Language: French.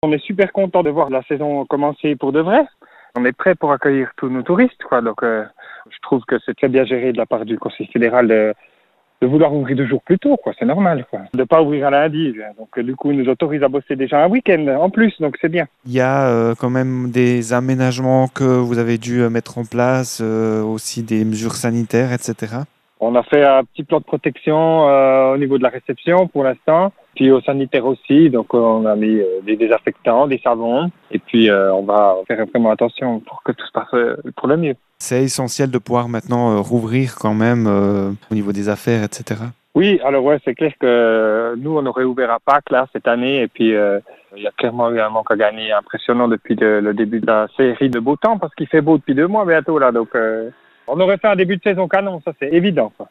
On est super content de voir la saison commencer pour de vrai. On est prêt pour accueillir tous nos touristes, quoi. Donc, je trouve que c'est très bien géré de la part du Conseil fédéral de vouloir ouvrir 2 jours plus tôt, quoi. C'est normal, quoi. De pas ouvrir à lundi. Donc, du coup, ils nous autorisent à bosser déjà un week-end en plus, donc c'est bien. Il y a quand même des aménagements que vous avez dû mettre en place, aussi des mesures sanitaires, etc. On a fait un petit plan de protection au niveau de la réception pour l'instant, puis au sanitaire aussi. Donc, on a mis des désinfectants, des savons, et puis on va faire vraiment attention pour que tout se passe pour le mieux. C'est essentiel de pouvoir maintenant rouvrir quand même au niveau des affaires, etc. Oui, alors ouais, c'est clair que nous, on aurait ouvert à Pâques là cette année, et puis il y a clairement eu un manque à gagner impressionnant depuis le début de la série de beau temps, parce qu'il fait beau depuis 2 mois bientôt là. Donc, on aurait fait un début de saison canon, ça c'est évident, quoi.